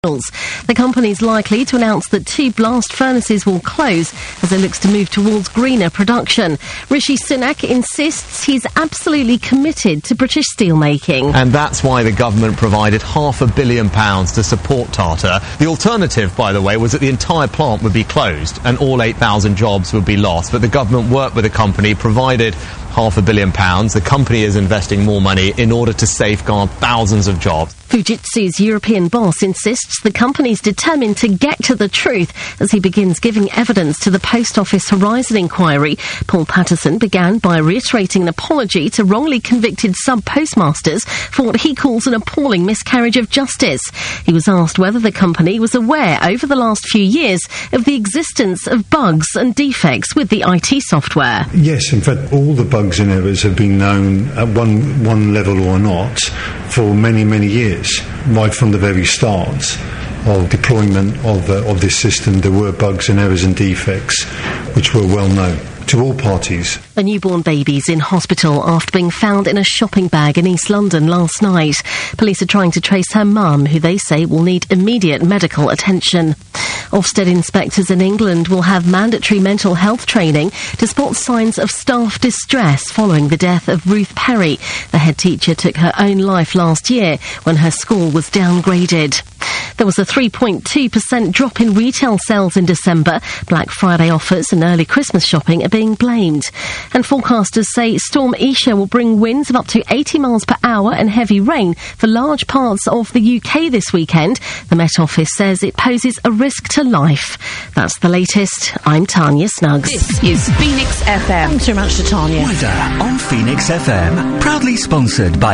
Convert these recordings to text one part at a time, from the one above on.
The company's likely to announce that 2 blast furnaces will close as it looks to move towards greener production. Rishi Sunak insists he's absolutely committed to British steelmaking. And that's why the government provided £500 million to support Tata. The alternative, by the way, was that the entire plant would be closed and all 8,000 jobs would be lost. But the government worked with the company, provided £500 million. The company is investing more money in order to safeguard thousands of jobs. Fujitsu's European boss insists the company's determined to get to the truth as he begins giving evidence to the Post Office Horizon inquiry. Paul Patterson began by reiterating an apology to wrongly convicted sub-postmasters for what he calls an appalling miscarriage of justice. He was asked whether the company was aware over the last few years of the existence of bugs and defects with the IT software. Yes, in fact, all the bugs and errors have been known at one level or not for many, many years. Right from the very start of deployment of this system, there were bugs and errors and defects which were well known to all parties. A newborn baby's in hospital after being found in a shopping bag in East London last night. Police are trying to trace her mum, who they say will need immediate medical attention. Ofsted inspectors in England will have mandatory mental health training to spot signs of staff distress following the death of Ruth Perry. The head teacher took her own life last year when her school was downgraded. There was a 3.2% drop in retail sales in December. Black Friday offers and early Christmas shopping are being blamed. And forecasters say Storm Isha will bring winds of up to 80 miles per hour and heavy rain for large parts of the UK this weekend. The Met Office says it poses a risk to life. That's the latest. I'm Tanya Snuggs. This is Phoenix FM. Thanks so much to Tanya. Weather on Phoenix FM. Proudly sponsored by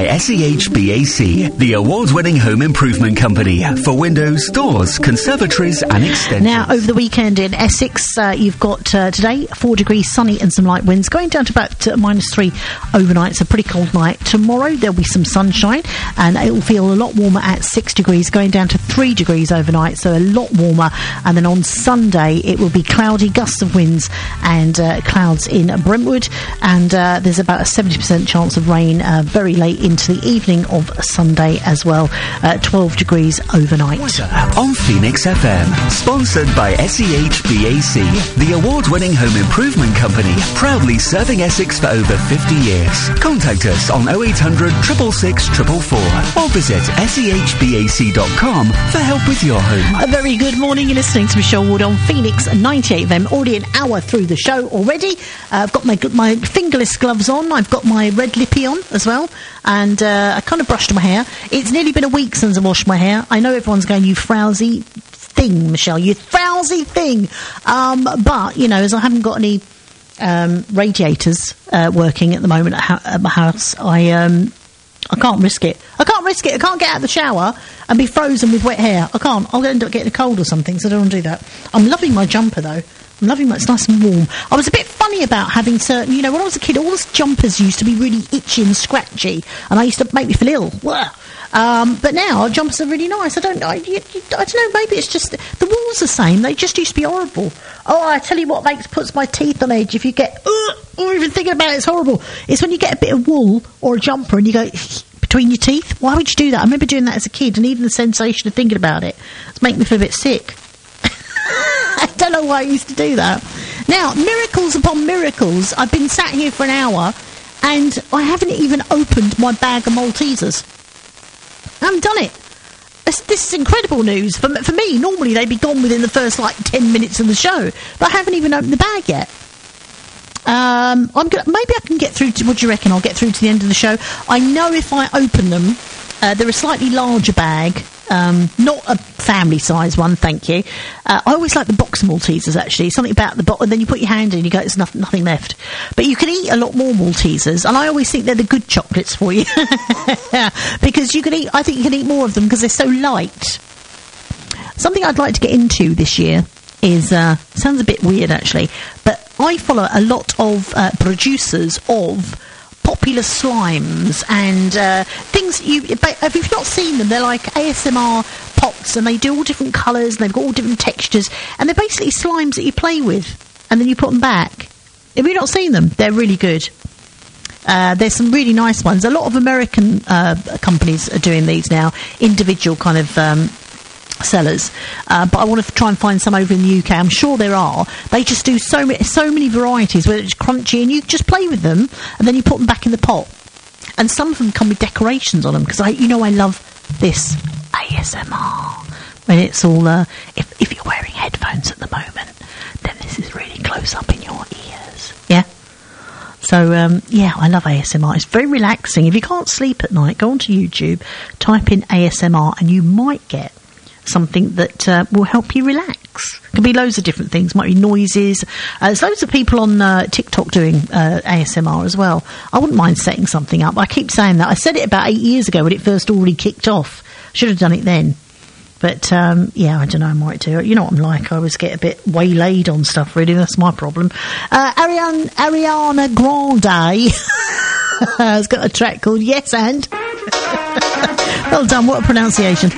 SEHBAC, the award-winning home improvement company for windows, doors, conservatories and extensions. Now, over the weekend in Essex, you've got today 4 degrees, sunny and some light winds, going down to about -3 overnight. It's a pretty cold night. Tomorrow there'll be some sunshine and it will feel a lot warmer at 6 degrees, going down to 3 degrees overnight, so a lot warmer. And then on Sunday it will be cloudy, gusts of winds and clouds in Brentwood, and there's about a 70% chance of rain very late into the evening of Sunday as well. 12 degrees overnight. On Phoenix FM, sponsored by SEHBAC, the award-winning home improvement company, proudly serving Essex for over 50 years. Contact us on 0800 666 444 or visit sehbac.com for help with your home. A very good morning. You're listening to Michelle Wood on Phoenix 98 FM. Already an hour through the show already. I've got my fingerless gloves on. I've got my red lippy on as well. And I kind of brushed my hair. It's nearly been a week since I washed my hair. I know everyone's going, you frowsy thing, Michelle. You frowsy thing. But, you know, as I haven't got any radiators working at the moment at my house, I can't risk it. I can't get out of the shower and be frozen with wet hair. I can't. I'll end up getting a cold or something, so I don't want to do that. I'm loving my jumper, though. I'm loving it's nice and warm. I was a bit funny about having certain, you know, when I was a kid, all the jumpers used to be really itchy and scratchy, and I used to make me feel ill. But now jumpers are really nice. I don't know, maybe it's just the wool's the same. They just used to be horrible. Oh, I tell you what puts my teeth on edge if you get, or even thinking about it, it's horrible. It's when you get a bit of wool or a jumper and you go between your teeth. Why would you do that? I remember doing that as a kid, and even the sensation of thinking about it's making me feel a bit sick. I don't know why I used to do that. Now, miracles upon miracles. I've been sat here for an hour and I haven't even opened my bag of Maltesers. I haven't done it. This is incredible news. For me, normally they'd be gone within the first, 10 minutes of the show. But I haven't even opened the bag yet. Maybe I can get through to... What do you reckon? I'll get through to the end of the show. I know if I open them, they're a slightly larger bag. Not a family size one, thank you. I always like the box Maltesers, actually. Something about the box, and then you put your hand in and you go, there's nothing left. But you can eat a lot more Maltesers, and I always think they're the good chocolates for you. Because I think you can eat more of them because they're so light. Something I'd like to get into this year is, sounds a bit weird actually, but I follow a lot of producers of popular slimes and things. If you've not seen them, they're like ASMR pots, and they do all different colours and they've got all different textures, and they're basically slimes that you play with and then you put them back. If you've not seen them, they're really good. There's some really nice ones. A lot of American companies are doing these now, individual kind of sellers, but I want to try and find some over in the UK. I'm sure there are. They just do so many varieties where it's crunchy, and you just play with them, and then you put them back in the pot. And some of them come with decorations on them, because I love this ASMR when it's all. If you're wearing headphones at the moment, then this is really close up in your ears. Yeah. So, I love ASMR. It's very relaxing. If you can't sleep at night, go onto YouTube, type in ASMR, and you might get something that will help you relax. It can be loads of different things. Might be noises. There's loads of people on TikTok doing ASMR as well. I wouldn't mind setting something up. I keep saying that. I said it about 8 years ago when it first already kicked off. Should have done it then. But, I don't know, I might do it. You know what I'm like. I always get a bit waylaid on stuff, really. That's my problem. Ariana Grande has got a track called Yes And. Well done. What a pronunciation.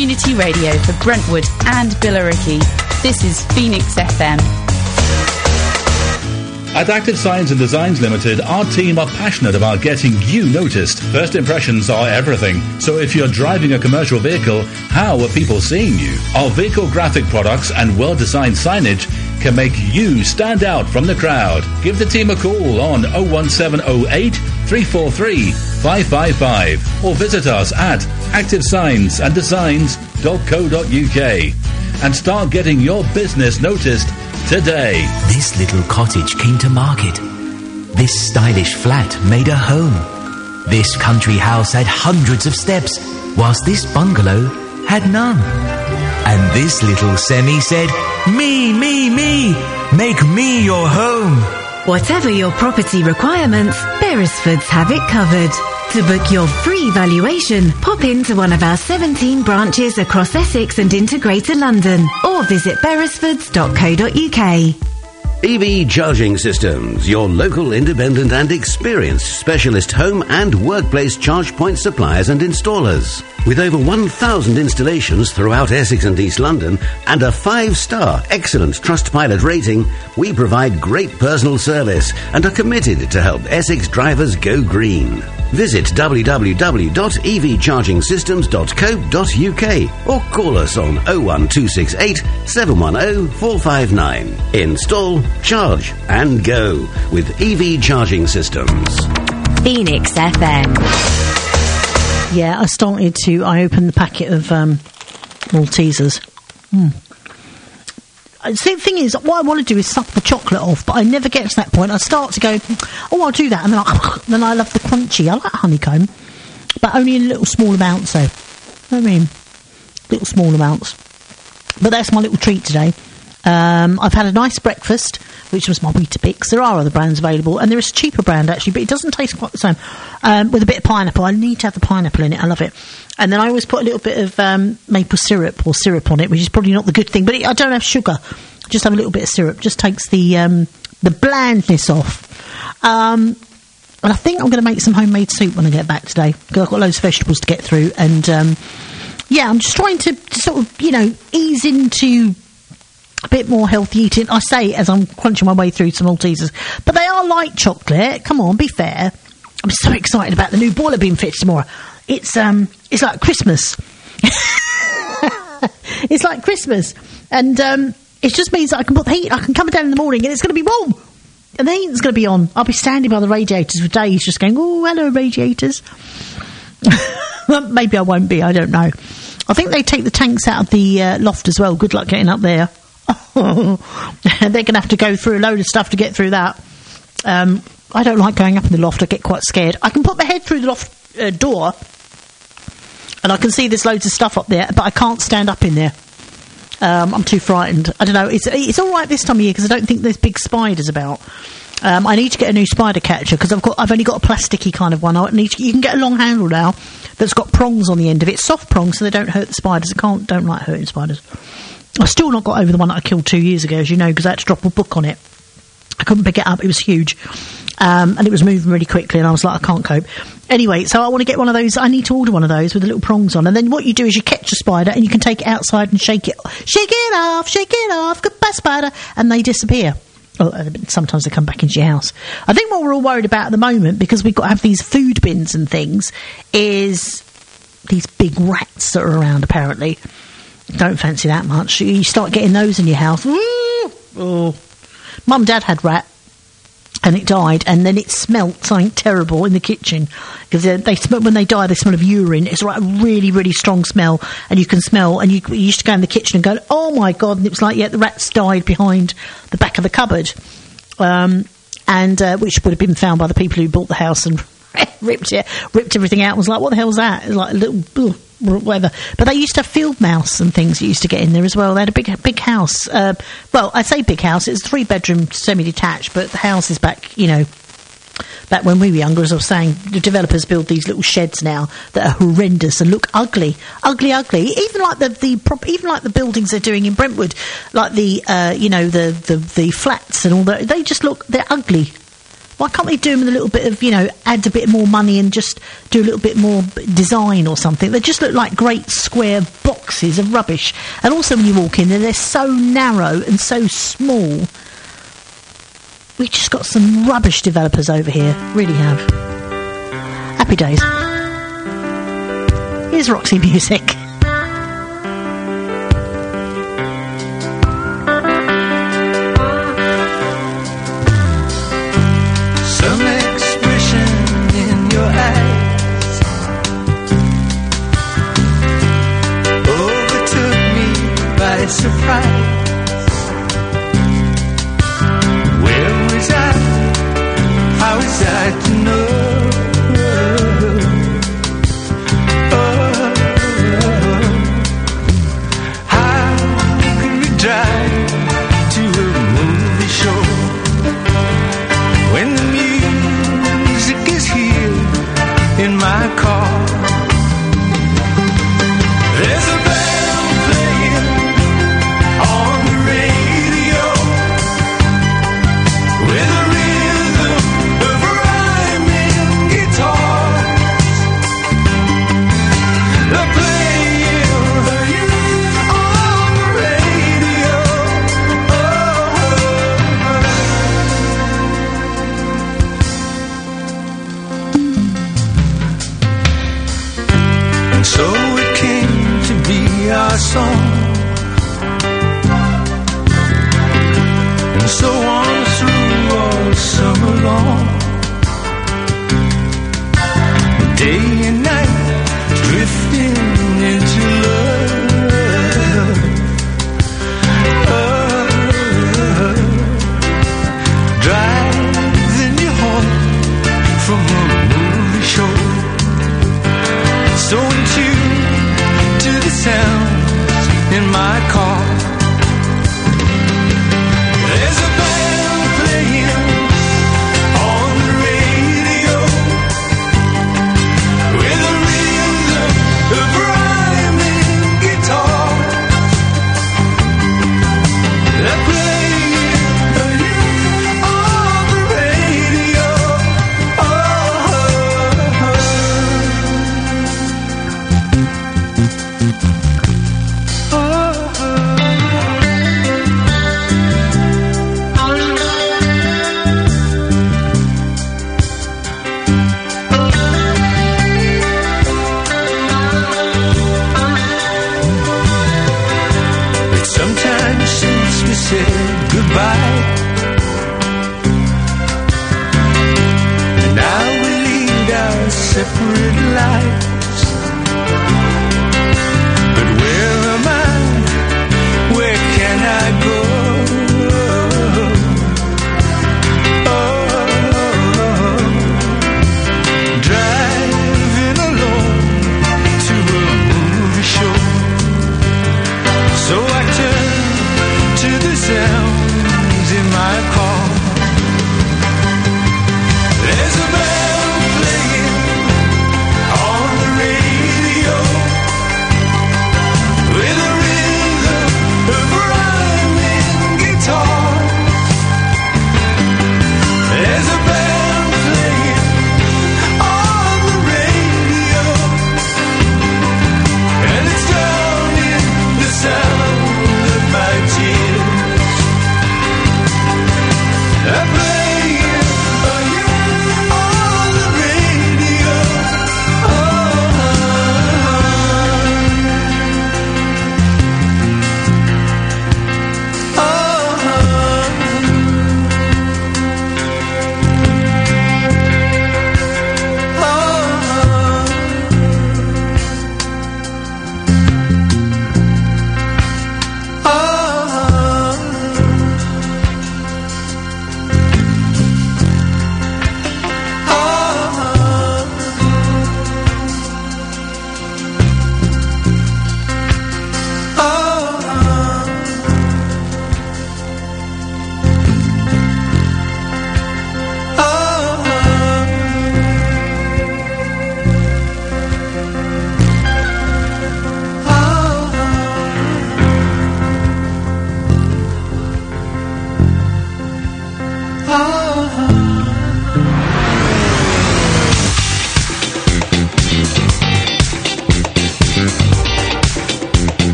Community radio for Brentwood and Billericay. This is Phoenix FM. At Active Signs and Designs Limited, our team are passionate about getting you noticed. First impressions are everything. So if you're driving a commercial vehicle, how are people seeing you? Our vehicle graphic products and well-designed signage can make you stand out from the crowd. Give the team a call on 01708 343 555 or visit us at activesignsandddesigns.co.uk and start getting your business noticed today. This little cottage came to market. This stylish flat made a home. This country house had hundreds of steps, whilst this bungalow had none. And this little semi said, me, make me your home. Whatever your property requirements, Beresfords have it covered. To book your free valuation, pop into one of our 17 branches across Essex and into Greater London, or visit beresfords.co.uk. EV Charging Systems, your local independent and experienced specialist home and workplace charge point suppliers and installers. With over 1,000 installations throughout Essex and East London and a 5-star excellent Trustpilot rating, we provide great personal service and are committed to help Essex drivers go green. Visit www.evchargingsystems.co.uk or call us on 01268 710 459. Install, charge and go with EV Charging Systems. Phoenix FM. Yeah, I opened the packet of Maltesers. The thing is, what I want to do is suck the chocolate off, but I never get to that point. I start to go, oh, I'll do that, and then I love the crunchy. I like honeycomb, but only in little small amounts, though. You know what I mean? Little small amounts. But that's my little treat today. I've had a nice breakfast, which was my Weetabix. There are other brands available, and there is a cheaper brand, actually, but it doesn't taste quite the same. With a bit of pineapple. I need to have the pineapple in it. I love it. And then I always put a little bit of maple syrup or syrup on it, which is probably not the good thing, but I don't have sugar. Just have a little bit of syrup. Just takes the blandness off. And I think I'm going to make some homemade soup when I get back today, because I've got loads of vegetables to get through. And, I'm just trying to sort of, ease into a bit more healthy eating, I say, as I'm crunching my way through some Maltesers. But they are light chocolate. Come on, be fair. I'm so excited about the new boiler being fitted tomorrow. It's like Christmas. It's like Christmas. And it just means that I can put the heat, I can come down in the morning and it's going to be warm. And the heat's going to be on. I'll be standing by the radiators for days just going, oh, hello, radiators. Maybe I won't be, I don't know. I think they take the tanks out of the loft as well. Good luck getting up there. They're going to have to go through a load of stuff to get through that. I don't like going up in the loft. I get quite scared. I can put my head through the loft door and I can see there's loads of stuff up there, but I can't stand up in there. I'm too frightened. I don't know. It's all right this time of year because I don't think there's big spiders about. I need to get a new spider catcher because I've only got a plasticky kind of one. You can get a long handle now that's got prongs on the end of it, soft prongs, so they don't hurt the spiders. Don't like hurting spiders. I've still not got over the one that I killed 2 years ago, as you know, because I had to drop a book on it. I couldn't pick it up. It was huge. And it was moving really quickly, and I was like, I can't cope. Anyway, so I want to get one of those. I need to order one of those with the little prongs on. And then what you do is you catch a spider, and you can take it outside and shake it. Shake it off, goodbye, spider. And they disappear. Sometimes they come back into your house. I think what we're all worried about at the moment, because we've got to have these food bins and things, is these big rats that are around, apparently. Don't fancy that much. You start getting those in your house. Oh. Mum and Dad had rat, and it died, and then it smelt something terrible in the kitchen because they smell, when they die, they smell of urine. It's like a really, really strong smell, and you can smell. And you used to go in the kitchen and go, "Oh my god!" And it was like, yeah, the rats died behind the back of the cupboard, and which would have been found by the people who bought the house and ripped everything out. And was like, what the hell's that? It was like a little. Whatever. But they used to have field mouse and things you used to get in there as well. They had a big house. Well, I say big house. It's a 3-bedroom semi-detached, but the house is back when we were younger, as I was saying. The developers build these little sheds now that are horrendous and look ugly. Even like the buildings they're doing in Brentwood, like the flats and all that. They just they're ugly. Why can't they do them with a little bit of, add a bit more money and just do a little bit more design or something? They just look like great square boxes of rubbish. And also when you walk in there, they're so narrow and so small. We just got some rubbish developers over here. Really have. Happy days. Here's Roxy Music. Some expression in your eyes overtook me by surprise. Where was I? How was I to know? In my car, there's a band playing on the radio with a rhythm of rhyming guitars. They're playing on the radio. So it came to be our song, and so on through all summer long, day and night, drifting into love. Driving you home from a movie show. So in tune to the sounds in my car. There's a band playing on the radio with a rhythm of rhyming guitar. They're playing on the radio. Sometimes since we said goodbye, and now we lead our separate lives. But where am I? Where can I go? Driving alone to a movie show. So I turn to the sounds in my car. There's a band playing on the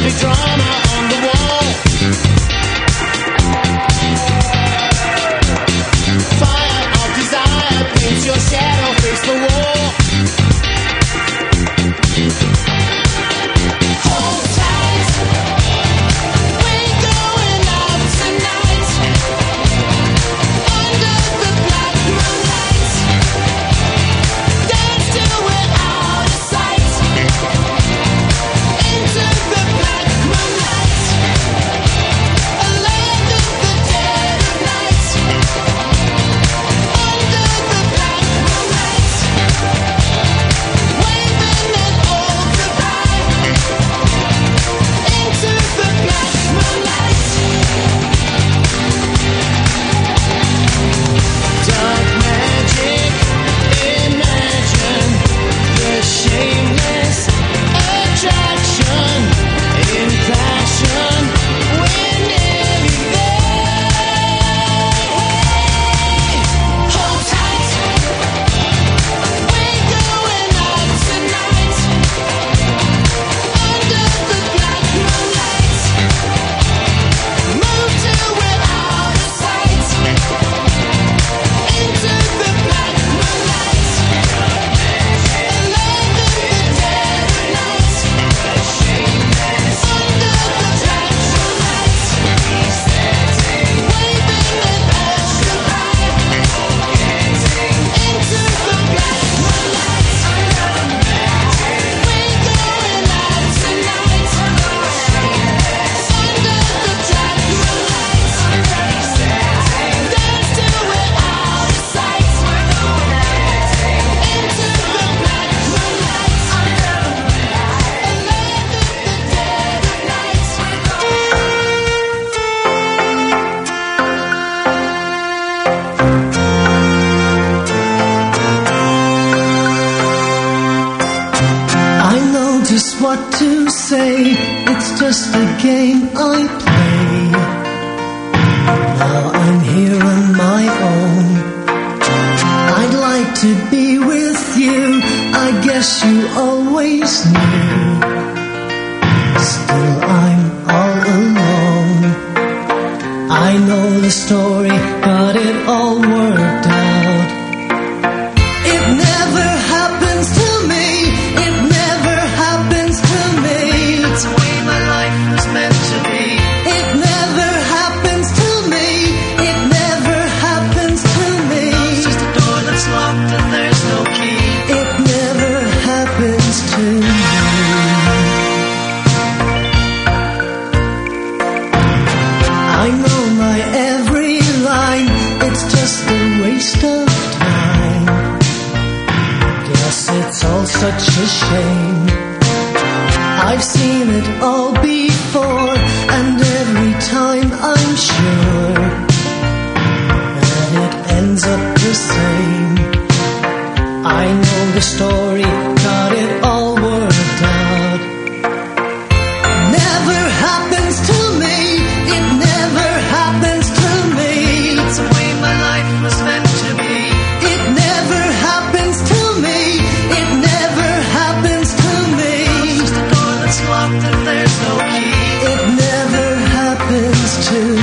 heavy drama on the wall. Fire of desire paints your shadow, face the wall. Hold tight, we're going out tonight. Under the black moonlight, dance till we're out of sight. Into the black moonlight, a land of the dead of night. Under the black moonlight, waving it all goodbye. Into the black moonlight. Dark magic, imagine the shameless attraction. In passion, we're nearly there. Hold tight, we're going out tonight. Under the black moonlight, move till we're out of sight. Into the black moonlight, a land of the dead of night. Under the black moonlight, waving it all goodbye. Into the black moonlight, we're going out tonight. Under the black moonlight, dance till we're out of sight. Into the black moonlight, a land of the dead of night. I know just what to say. It's just a game I play. Now I'm here on my own. I'd like to be with you. I guess you always knew. Still I'm all alone. I know the story, got it all worked out. It never happens to me. It never happens to me. That's the way my life was meant to be. It never happens to me. It never happens to me. It's just a door that's locked and there's no key. It never happens to me. I know my every line. It's just a waste of time. Guess it's all such a shame. I've seen it all before, and every time I'm sure that it ends up the same. I know the story, got it all worked out. Never happens to me. It never happens to me. That's the way my life was meant to be. It never happens to me. It never happens to me. It's just a door that's locked and there's no key. It never happens to me.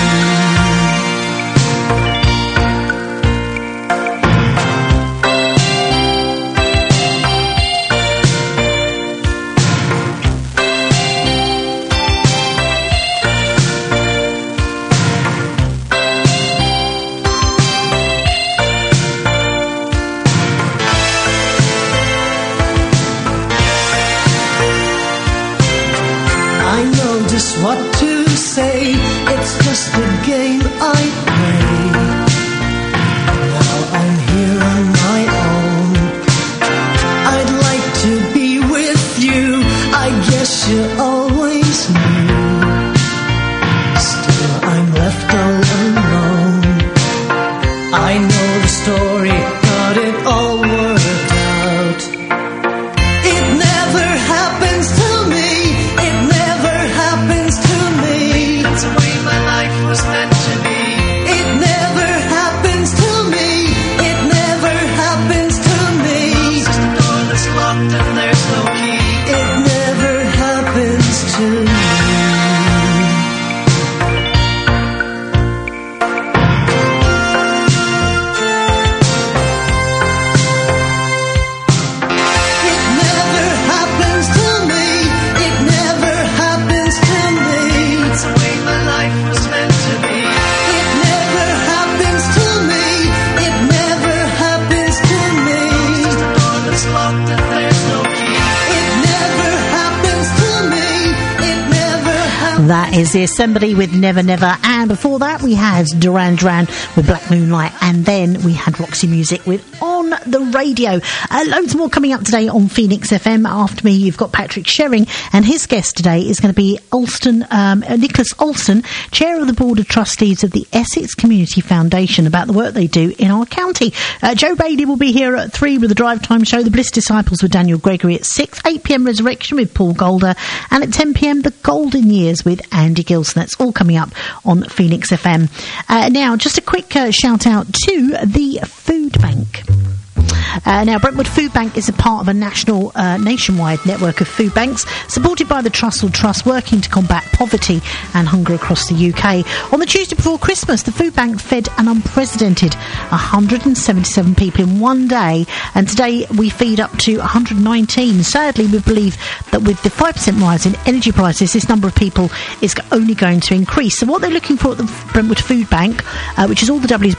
I know just what to say. It's just a game I play. Now I'm here on my own. I'd like to be with you. I guess you always knew. Still I'm left all alone. I know the story, got it all worked out. It never happens to me. It never happens to me. That's the way my life was meant to be. It never happens to me. It never That is the Assembly with Never Never, and before that we had Duran Duran with Black Moonlight, and then we had Roxy Music with On the Radio. Loads more coming up today on Phoenix FM. After me you've got Patrick Sherring, and his guest today is going to be Nicholas Olson, Chair of the Board of Trustees of the Essex Community Foundation, about the work they do in our county. Joe Bailey will be here at 3 with the Drive Time Show, the Bliss Disciples with Daniel Gregory at 6, 8pm Resurrection with Paul Golder, and at 10pm The Golden Years with Andy Gilson. That's all coming up on Phoenix FM. Now, just a quick shout out to the Food Bank. Now, Brentwood Food Bank is a part of a nationwide network of food banks supported by the Trussell Trust, working to combat poverty and hunger across the UK. On the Tuesday before Christmas, the food bank fed an unprecedented 177 people in one day, and today we feed up to 119. Sadly, we believe that with the 5% rise in energy prices, this number of people is only going to increase. So what they're looking for at the Brentwood Food Bank, which is all the W's,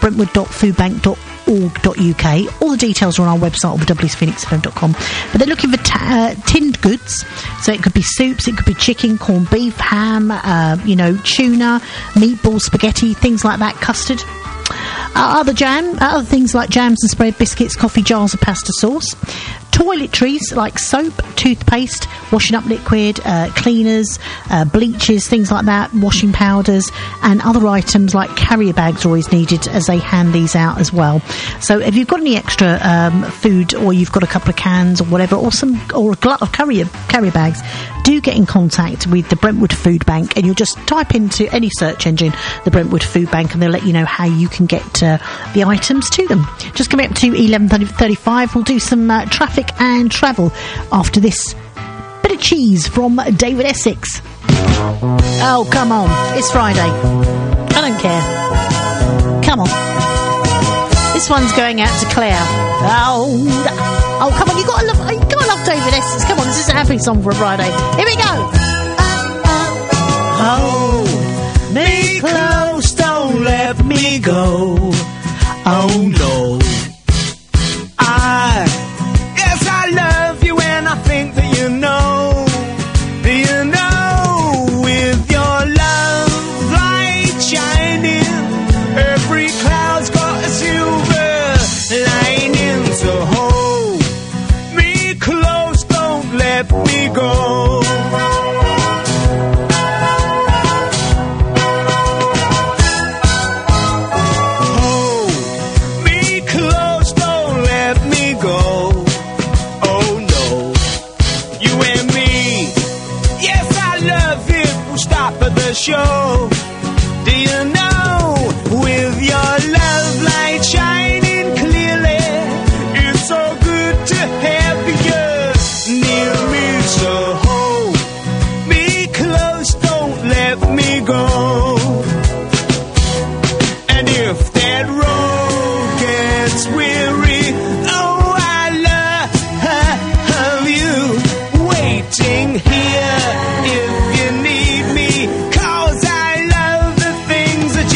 brentwood.foodbank.org.uk. All the details are on our website, www.phoenixfm.com. But they're looking for tinned goods, so it could be soups, it could be chicken, corned beef, ham, tuna, meatballs, spaghetti, things like that, custard. Other things like jams and spread, biscuits, coffee jars, and pasta sauce. Toiletries like soap, toothpaste, washing up liquid, cleaners, bleaches, things like that, washing powders, and other items like carrier bags are always needed as they hand these out as well. So if you've got any extra food, or you've got a couple of cans or whatever, or a glut of carrier bags, do get in contact with the Brentwood Food Bank, and you'll just type into any search engine the Brentwood Food Bank, and they'll let you know how you can get the items to them. Just coming up to 11:35, we'll do some traffic and travel after this bit of cheese from David Essex. Oh, come on, it's Friday. I don't care. Come on. This one's going out to Claire. Oh, come on, you gotta love David Essex. Come on, this is a happy song for a Friday. Here we go. Hold me close, don't let me go. Oh no. Yes, I love you, and I think that you know, with your love light shining, every cloud's got a silver lining. So hold me close, don't let me go. Show. Do you know, with your love light shining clearly, it's so good to have you near me. So hold me close, don't let me go. And if that road gets weary, oh, I love you waiting here if you need me.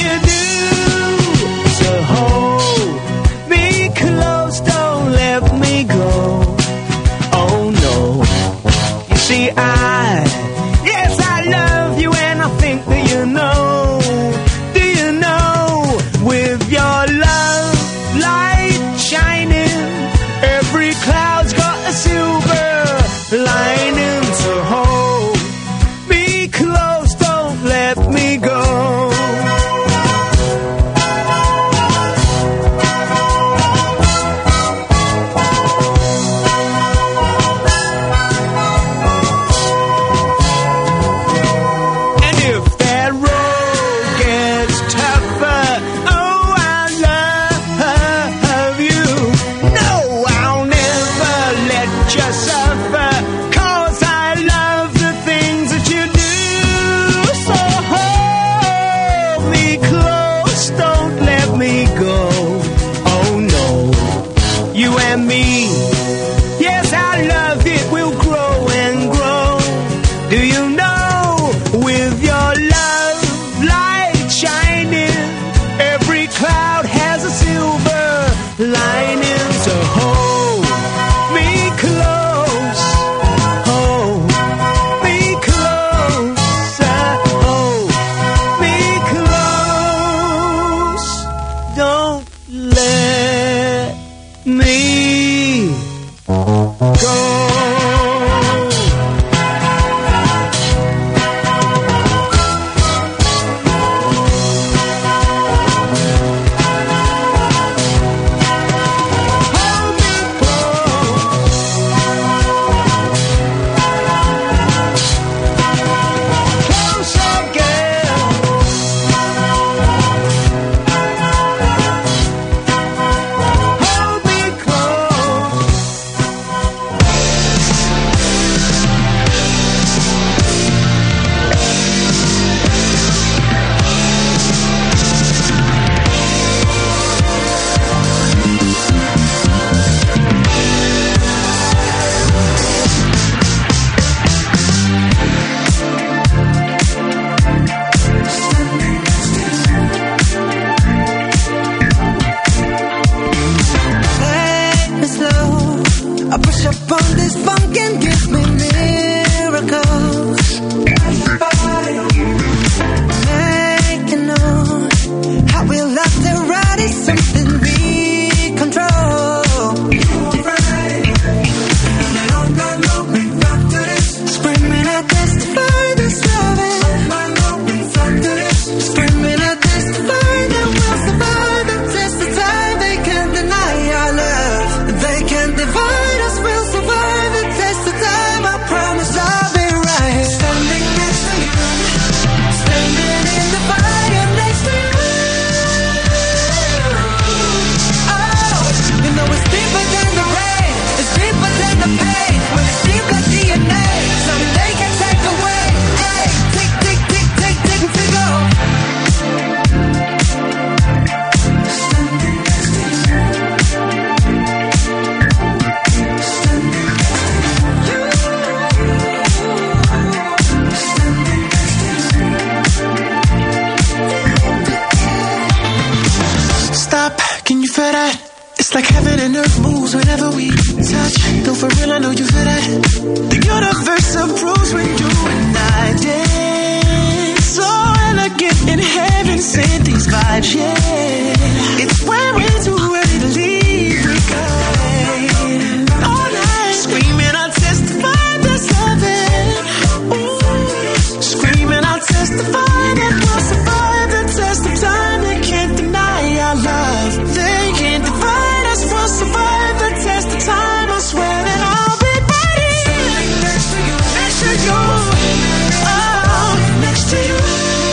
like heaven and earth moves whenever we touch. Though for real, I know you feel that. The universe approves when you and I dance. So elegant in heaven, sent these vibes, yeah. It's when we're too ready to leave, we go all night, screaming, I'll testify there's heaven. Ooh, screaming, I'll testify that we'll survive the test of time. They can't deny our love. They can't divide us. We'll survive the test of time. I swear that I'll be right here next to you, next to you. Oh, next to you.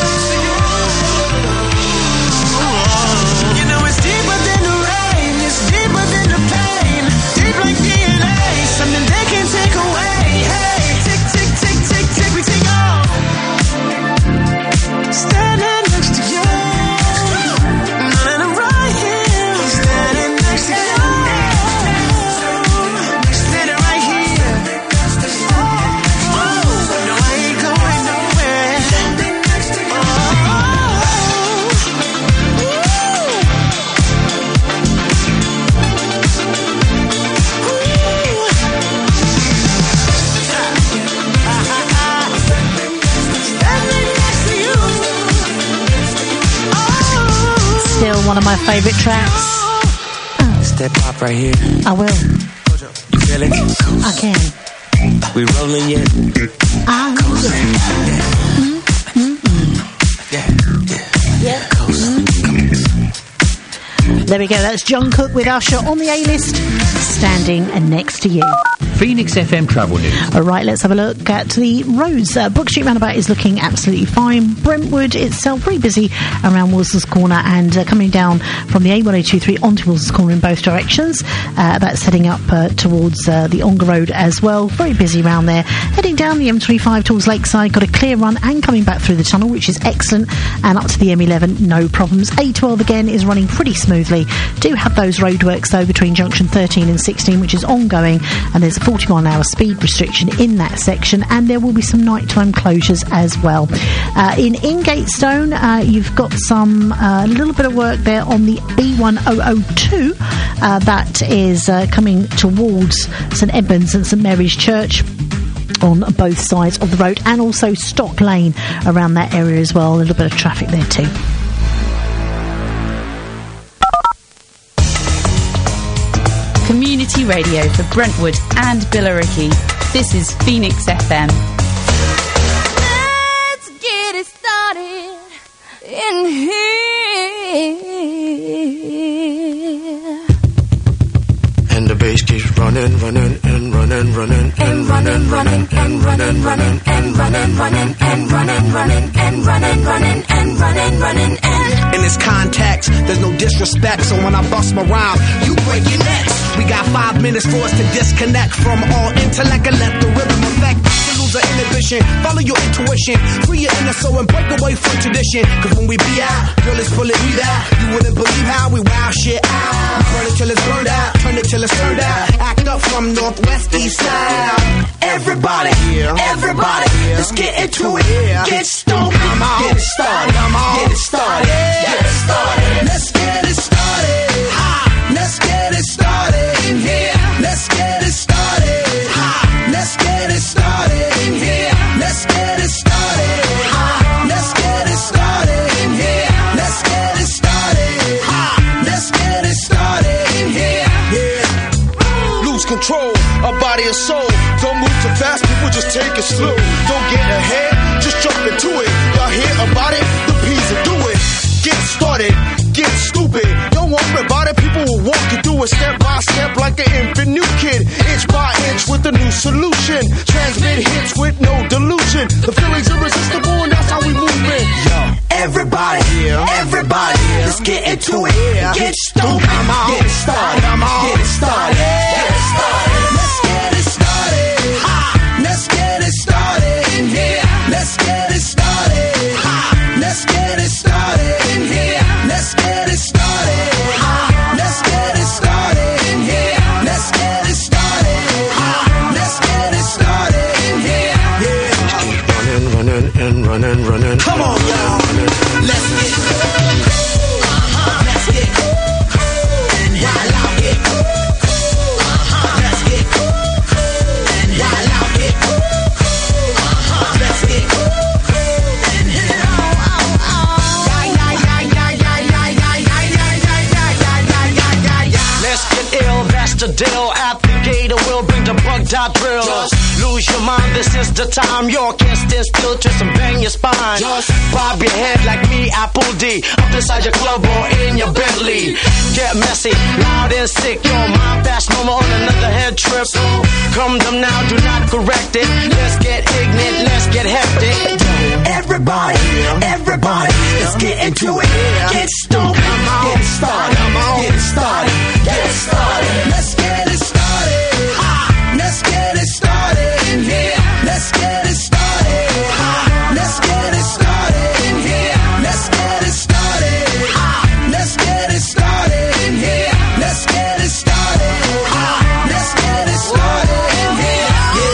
You know it's deeper than the rain. It's deeper than the pain. Deep like DNA. Something they can't take away. Hey, tick, tick, tick, tick, tick. We take off. Standing next to you. And I'm right here. Standing next to you. Standing right here. Oh, no, I ain't going nowhere. Standing next to you. Still one of my favourite tracks. Step pop right here. I will. You feel it? I can. We rolling yet? I There we go. That's John Cook with Usher on the A-list, standing next to you. Phoenix FM Travel News. All right, let's have a look at the roads. Brook Street Roundabout is looking absolutely fine. Brentwood itself very busy around Wilson's Corner and coming down from the A1023 onto Wilson's Corner in both directions. That's heading up towards the Ongar Road as well. Very busy around there. Heading down the M25 towards Lakeside, got a clear run and coming back through the tunnel, which is excellent. And up to the M11, no problems. A12 again is running pretty smoothly. Do have those roadworks though between junction 13 and 16, which is ongoing, and there's a 40-mile-an-hour speed restriction in that section, and there will be some nighttime closures as well. In Ingatestone, you've got some little bit of work there on the B1002 that is coming towards St Edmunds and St Mary's Church on both sides of the road, and also Stock Lane around that area as well. A little bit of traffic there too. Community radio for Brentwood and Billericay. This is Phoenix FM. Let's get it started in here. And the bass keeps running, running, and running, running, and running, running, and running, running, and running, running, and running, running, and running, running, and running, running, and. In this context, there's no disrespect, so when I bust my rhyme, you break your necks. We got 5 minutes for us to disconnect from all intellect and let the rhythm affect. To lose our inhibition, follow your intuition, free your inner soul and break away from tradition. Cause when we be out, girl, it's full of weed out. You wouldn't believe how we wow shit out. We burn it till it's burned out, turn it till it's turned out. Act up from Northwest East Side. Everybody, everybody, let's get into it. Get stoked, get it started, get it started, get it started. Let's get it started. Let's get it started in here. Let's get it started. Let's get it started in here. Let's get it started. Let's get it started in here. Let's get it started. Let's get it started in here. Yeah. Lose control of body and soul. Don't move too fast, people just take it slow. Don't get ahead, just jump into it. Y'all hear about it? The P's will do it. Get started, get stupid. Don't worry about it, people will walk you through it step by step like an infant new kid. Inch by inch with a new solution. Transmit hits with no delusion. The feeling's irresistible and that's how we move it. Yo, everybody, everybody, let's get into it. Get stupid, get it started, get it started, get it started. Let's get it started. Let's get it started in here. Let's get it started. Let's get it started in here. Let's get it started. Let's get it started in here. Let's get it started. Let's get it started in here. Yeah. Running, running, and running, running. Come on, y'all. Let's get. Let's get. And while I get the deal. At the gate, we'll bring the bug dot drill. Just lose your mind, this is the time. You can't stand still, twist and bang your spine. Just bob your head like me, Apple D. Up inside your club or in your Bentley. Get messy, loud and sick. Your mind fast, mama on another head trip. So come them now, do not correct it. Let's get ignorant, let's get hectic. Everybody, everybody, let's get into it. Get stoked, get it started, get it started, get it started. Let's get it started. Let's get it started in here. Let's get it started. Let's get it started in here. Let's get it started. Let's get it started in here. Let's get it started. Let's get it started in here.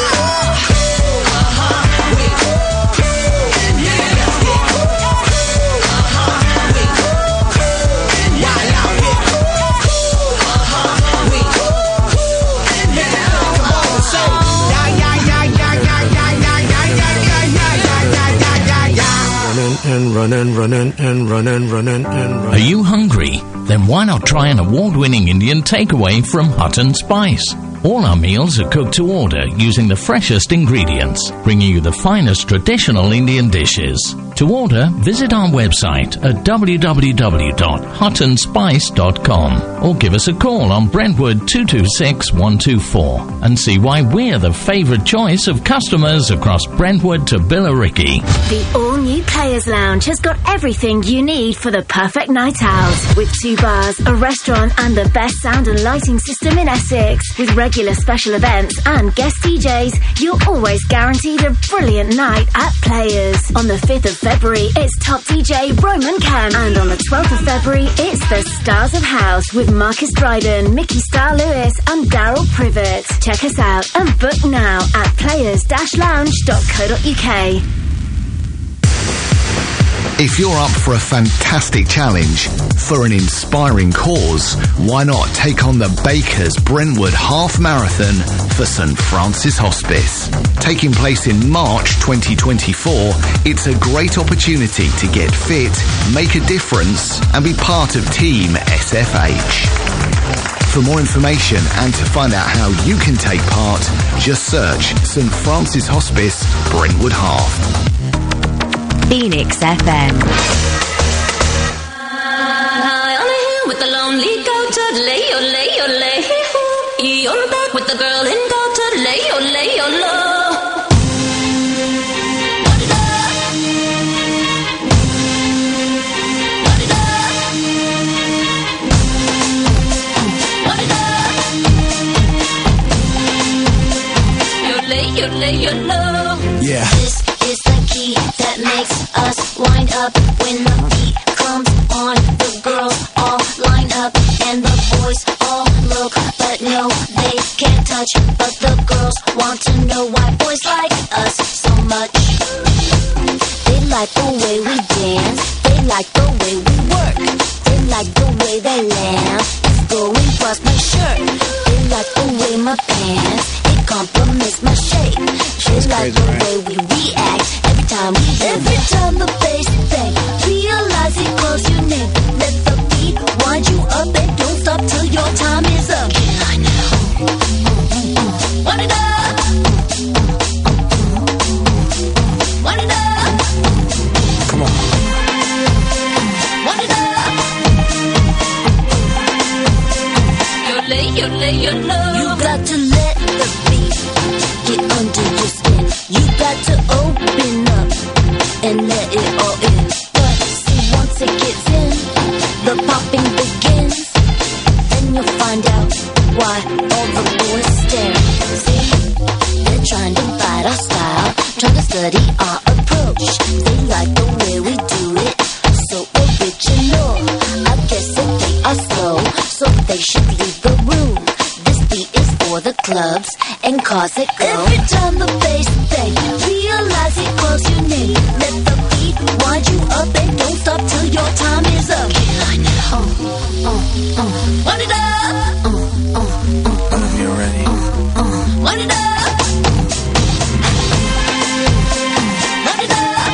Are you hungry? Then why not try an award-winning Indian takeaway from Hutton Spice? All our meals are cooked to order using the freshest ingredients, bringing you the finest traditional Indian dishes. To order, visit our website at www.huttonspice.com or give us a call on Brentwood 226 124 and see why we're the favourite choice of customers across Brentwood to Billericay. The all-new Players Lounge has got everything you need for the perfect night out. With 2 bars, a restaurant and the best sound and lighting system in Essex. With regular special events and guest DJs, you're always guaranteed a brilliant night at Players. On the 5th of February, it's top DJ Roman Cam. And on the 12th of February, it's the Stars of House with Marcus Dryden, Mickey Star Lewis and Daryl Privet. Check us out and book now at players-lounge.co.uk. If you're up for a fantastic challenge, for an inspiring cause, why not take on the Bakers Brentwood Half Marathon for St Francis Hospice? Taking place in March 2024, it's a great opportunity to get fit, make a difference and be part of Team SFH. For more information and to find out how you can take part, just search St Francis Hospice Brentwood Half. Phoenix FM. High on a hill with the lonely goat, lay, oh, lay, oh, lay. You're back with the girl in goat, lay, oh, lay, oh, low. You lay, you low. Yeah. This is the key that makes us wind up when the beat comes on. The girls all line up and the boys all look, but no, they can't touch. But the girls want to know why boys like us so much. They like the way we dance, they like the way we work, they like the way they laugh. It's going past my shirt. They like the way my pants compliments my shape. They like the way we react every time the bass bang. Realize it calls your name. Let the beat wind you up and don't stop till your time is up. Get high now. Wind it up. Wind it up. Come on. Wind it up. You lay, you low. You got to let the beat get under your skin. You got to open up and let it all in. But see, once it gets in, the popping begins. Then you'll find out why all the boys stare. See, they're trying to bite our style, trying to study our approach. They like the way we do it, so original. I guess if they are slow, so they should leave the room. For the clubs and cars that go. Every time the bass bang, realize it calls your name. Let the beat wind you up and don't stop till your time is up. Get high now. Wind it up. You ready? Wind it up. Wind it up.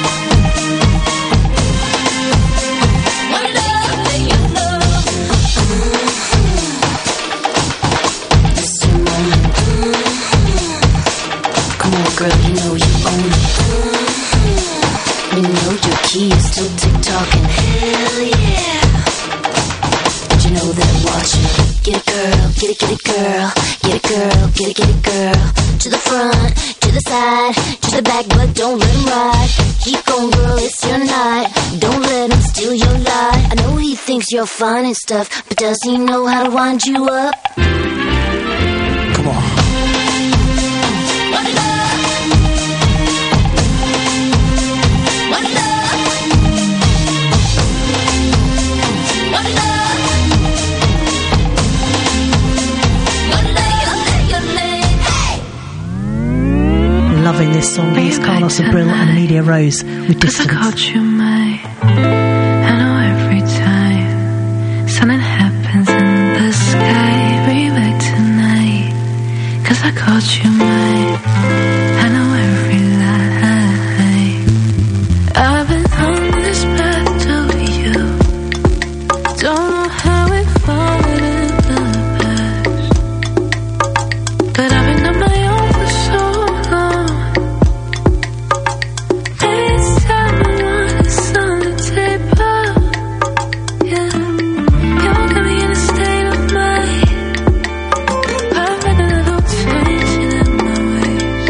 Wind it up. Lay your low. know your key is still tick-tocking. Hell yeah. Did you know that watching? Get it, girl, get it, girl. Get it, girl, get it, girl. To the front, to the side, to the back, but don't let him ride. Keep going, girl, it's your night. Don't let him steal your light. I know he thinks you're fine and stuff, but does he know how to wind you up? Come on. Loving this song. It's Carlos Abril and Amelia Rose with Distance. I caught you, mate. I know every time something happens in the sky, bring it back tonight. 'Cause I caught you, mate. I know every lie. I've been on this path to you. Don't know how it fallen in the past, but I've been on my own for so long. It's time I want us on the table. Yeah, you won't get me in a state of mind. I've had a little changing in my ways,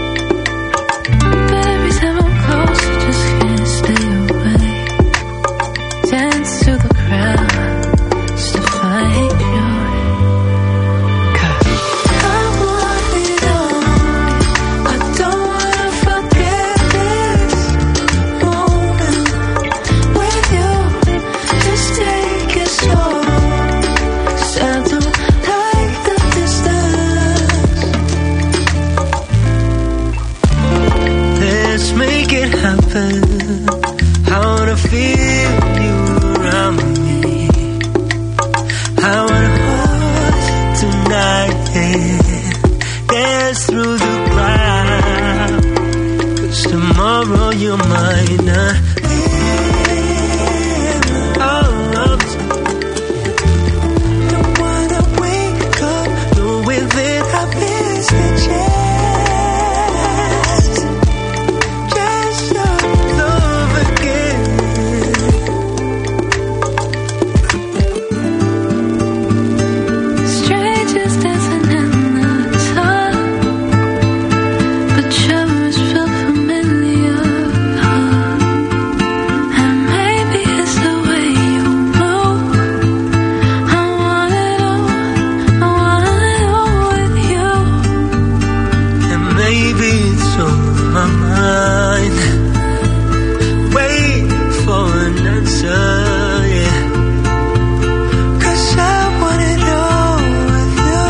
but every time I'm close, I just can't stay away. Dance to the crowd just to find joy. 'Cause I want it all. I don't wanna forget this moment with you. Just take it slow. 'Cause I don't like the distance. Let's make it happen. I wanna feel you around me. I wanna hold you tonight. Dance through the crowd. 'Cause tomorrow you might not be. Don't wanna wake up knowing that I missed the chance. Just your love again. Strangers dancing in the dark, but tremors feel familiar. And maybe it's the way you move. I want it all with you. And maybe it's on my mind, waiting for an answer, yeah. 'Cause I want it all with you.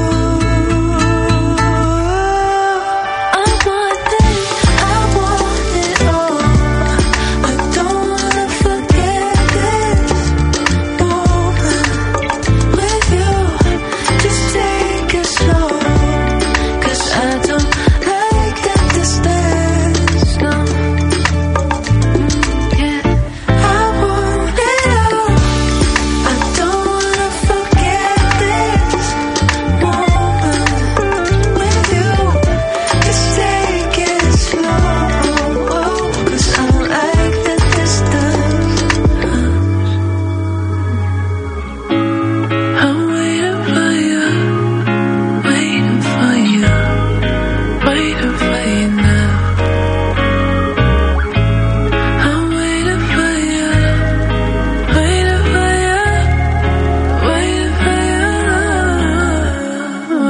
I want it all. I don't wanna forget this moment with you. Just take it slow. 'Cause I don't like that distance, no. Yeah, I want it all. I don't wanna forget this moment with you. Just take it slow. 'Cause I don't like that distance. I'm waiting for you, waiting for you, waiting for you now. I'm waiting for you, waiting for you, waiting for you.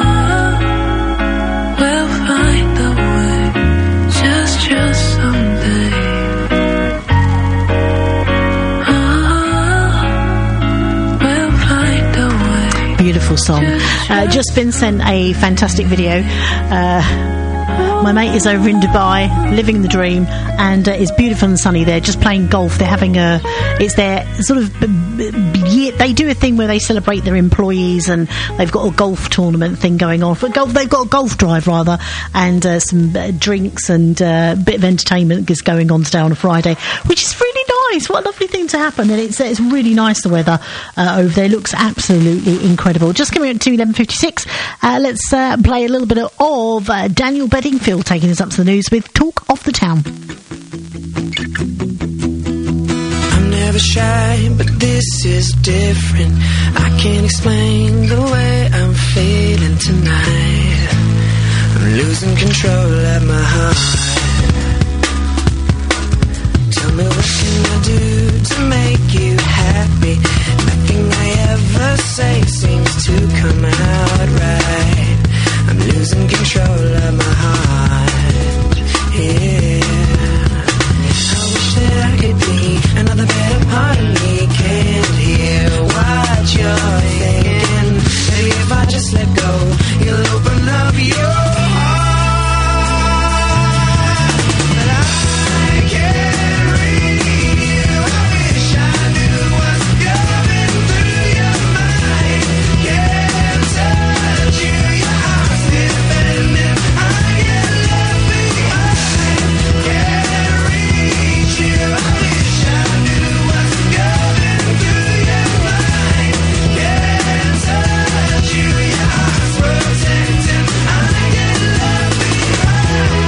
We'll find a way, just someday. We'll find a way. Beautiful song. Just been sent a fantastic video. My mate is over in Dubai, living the dream, and it's beautiful and sunny there, just playing golf. They're having it's their sort of they do a thing where they celebrate their employees, and they've got a golf tournament thing going on. They've got a golf drive rather, and some drinks and a bit of entertainment is going on today on a Friday, which is really nice. What a lovely thing to happen, and it's really nice. The weather over there looks absolutely incredible. Just coming up to 11:56. Let's play a little bit of Daniel Bedingfield taking us up to the news with Talk of the Town. never shy, but this is different. I can't explain the way I'm feeling tonight. I'm losing control of my heart. Tell me what can I do to make you happy? Nothing I ever say seems to come out right. I'm losing control of my heart. Yeah. I wish that I could be another better part of me. Can't hear what you're thinking. Maybe if I just let go, you'll open up your heart. But I can't read you. I wish I knew what's going through your mind. Can't touch you. Your heart's defending. I get left behind. Can't reach you. I wish I knew what's going through your mind. Can't touch you. Your heart's protecting. I get left behind.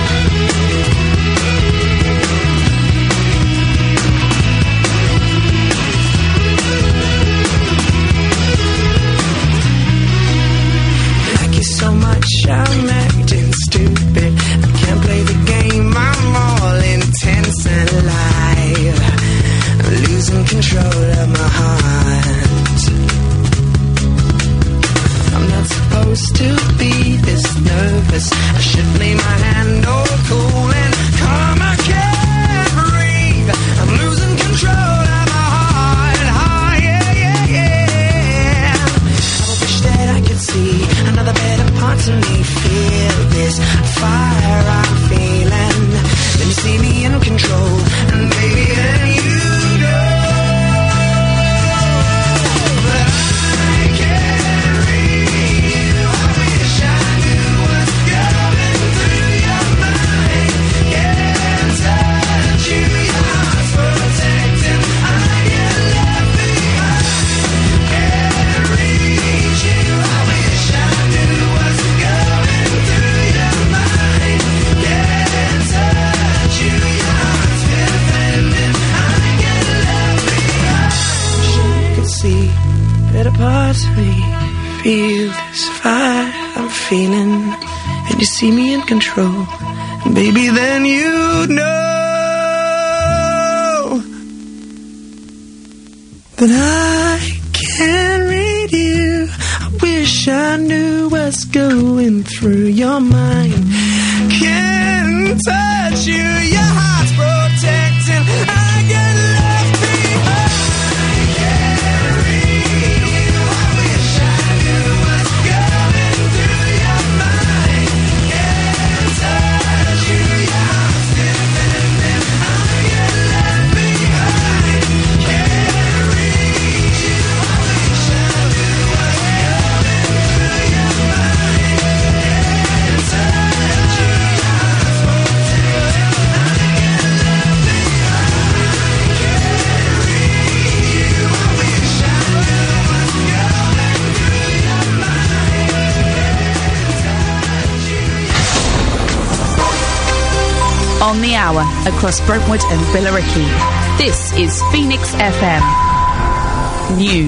Like you so much, I'm acting stupid. I can't play the game, I'm all intense and alive. I'm losing control of my heart. I'm not supposed to be this nervous. I should lay my hand all cool and calm. I can't breathe. I'm losing control of my heart. Yeah, yeah, yeah. I wish that I could see another better part of me. Feel this fire I'm feeling. Then you see me in control, and baby, then you know. But I can't read you. I wish I knew what's going through your mind. Can't touch you. Your heart's protecting. I get left behind. Can't reach you. I wish I knew what's going through your mind. Can't touch you. Your heart's defending. I get left behind. Wish I could see better parts of me. Feel this fire I'm feeling, and you see me in control. And baby, then you know that I can't read you. I wish I knew what's going through your mind. Can't touch you. Your heart's protecting. I get left behind. Can't read you. I wish I knew what's going through your mind. Can't touch you. Your heart's defending. I get left behind. Can't read you. I wish I knew what's going through your mind. Can't touch you. Your heart's protecting. I get left behind. Can't read you. I wish I knew what's going through your mind. Can't touch you. On the hour across Brentwood and Billericay. This is Phoenix FM News.